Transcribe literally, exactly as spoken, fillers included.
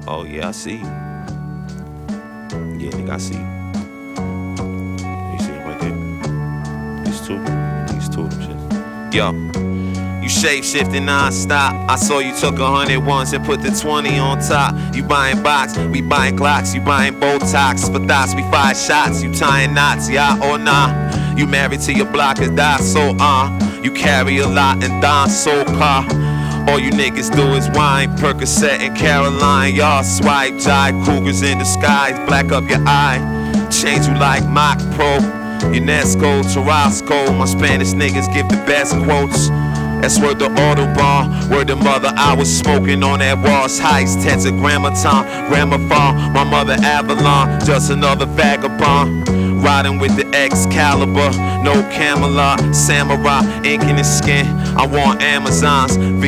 Oh yeah, I see. Yeah, nigga, I see. You see him right there? These two. These two of them shits. Yo. You shape shifting non-stop. I saw you took a hundred once and put the twenty on top. You buying box, we buying Glocks. You buying Botox for thoughts, we fire shots. You tying knots, yeah or nah. You married to your block and die so uh. You carry a lot and Don so car. All you niggas do is wine, Percocet and Caroline. Y'all swipe, jive, cougars in disguise. Black up your eye, change you like Mach Pro. UNESCO, Tarasco. My Spanish niggas give the best quotes. That's word the Autobahn, word the mother. I was smoking on that Walsh Heights, tetragrammaton, gramophone. My mother Avalon, just another vagabond. Riding with the Excalibur, no Camelot, samurai, ink in his skin. I want Amazons.